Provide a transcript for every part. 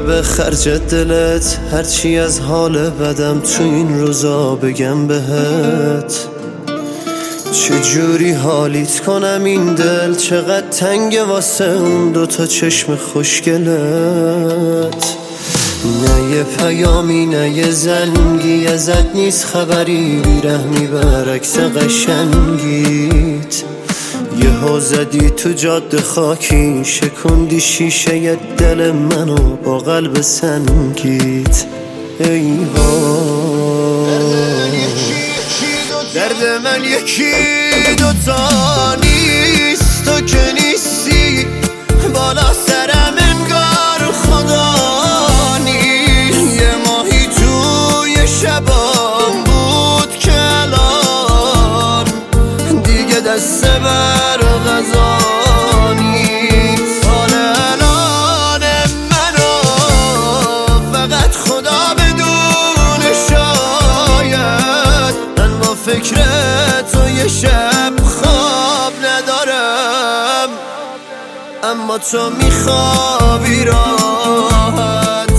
به خرج دلت، هرچی از حال بدم تو این روزا بگم بهت. چجوری حالیت کنم این دل، چقدر تنگ واسه اون دوتا چشم خوشگلت. نه یه پیامی نه یه زنگی، ازت نیست خبری، بیرحمی برعکس قشنگیت. یهو زدی تو جاده خاکی، شکوندی شیشه دل منو با قلب سنگیت. ای وای درد من یکی دوتا نیست، تو که نیستی بالا سرم انگار خدا نیست. یه ماهی توی شبام بود که الان دیگه دست بر غذا نیست. حال الان منو فقط خدا بدونه، شاید من با فکر تو یه شب خواب ندارم، اما تو میخوابی راحت.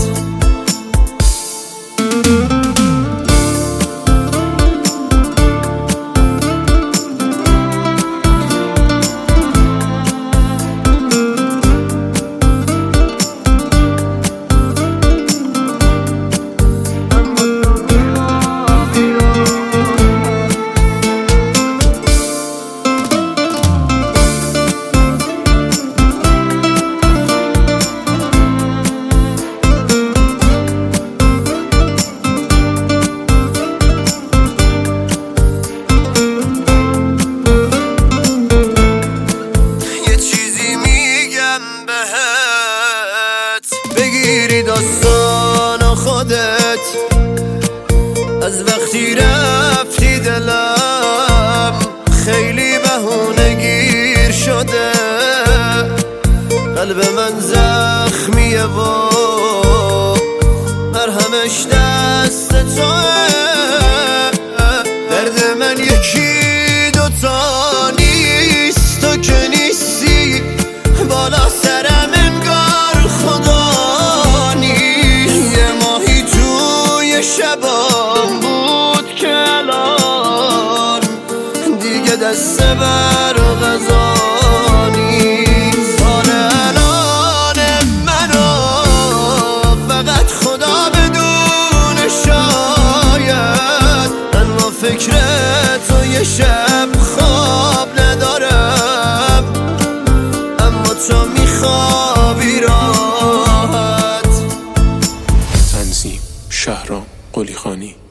بگیری داستان خودت از وقتی رفتی، دلم خیلی بهونه گیر شده. قلب من زخمیه و مرهمش دست توه. درد من یکی دوتا نیست، تو که نیستی بالا سرم انگار خدا نیست. یه ماهی توی شبام بود که الان دیگه دست بر غذا نیست. حال الان منو فقط خدا بدونه، شاید من با فکر تو یه شب خواب ندارم، اما تو میخوابی راحت. تنظیم شهرام قلیخانی.